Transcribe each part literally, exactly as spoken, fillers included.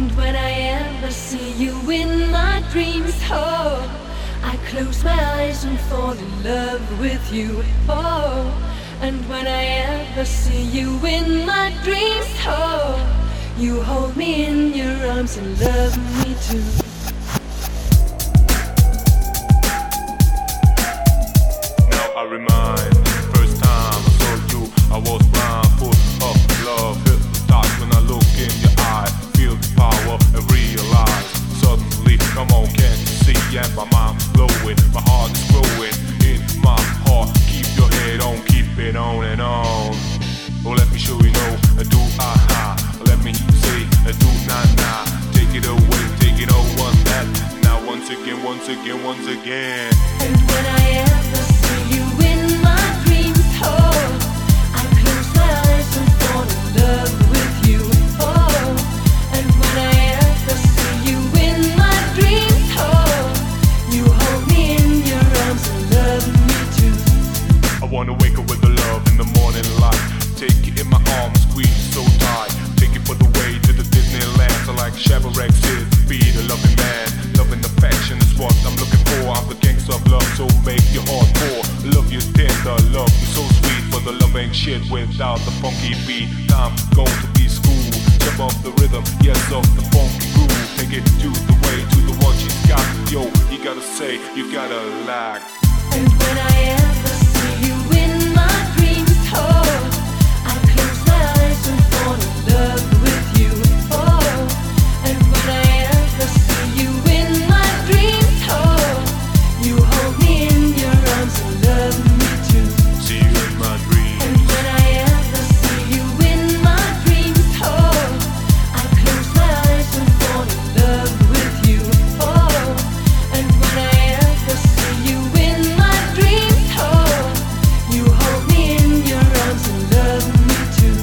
And when I ever see you in my dreams, oh, I close my eyes and fall in love with you, oh. And when I ever see you in my dreams, oh, you hold me in your arms and love me too. Now I remind, first time I saw you, I was blind, full of love. Hit the stars when I look in your eye, feel the power and realize. Suddenly, come on, can't you see? Yeah, my mind's blowing, my heart is growing. In my heart, keep your head on, keep it on and on. Oh, let me show you know, do aha. Let me say, do na na. Take it away, take it over that. Now once again, once again, once again. And when I ever see you in my dreams, oh, I close my eyes and fall in love with you, oh. And when I ever see you in my dreams, oh, you hold me in your arms and love me too. I wanna wake up with the love in the morning light. Take it in my arms, squeeze so tight. Take it for the way to the Disneyland. So like Shabarex is to be the loving man. Love and affection is what I'm looking for. I'm the gangster of love, so make your heart pour. Love you tender, love you so sweet. For the love ain't shit without the funky beat. Time go to be school. Jump off the rhythm, yes, off the funky groove. Take it to the way, to the one she's got. Yo, you gotta say, you gotta like. And when I ever see you in my dreams, oh, I close my eyes and fall in love with you, oh. And when I ever see you in my dreams, oh, you hold me in your arms and love me too. See you in my dreams. And when I ever see you in my dreams, oh, I close my eyes and fall in love with you, oh. And when I ever see you in my dreams, oh, you hold me in your arms and love me too.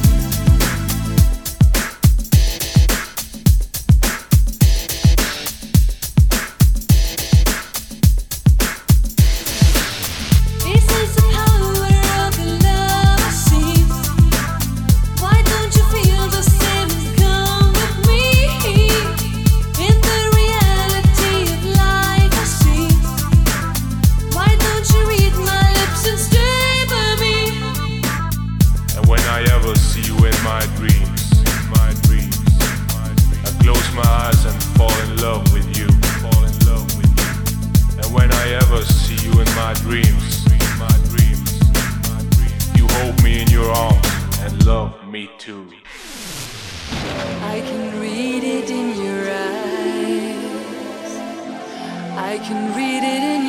This is the power of the love I see. Why don't you feel the same and come with me? In the reality of life I see. Why don't you read my lips and stay by me? And when I ever see you in my dreams, in my dreams, my dreams, I close my eyes and fall in love with you, fall in love with you. And when I ever see you in my dreams, my dreams, my dreams, you hold me in your arms and love me too. I can read it in your eyes. I can read it in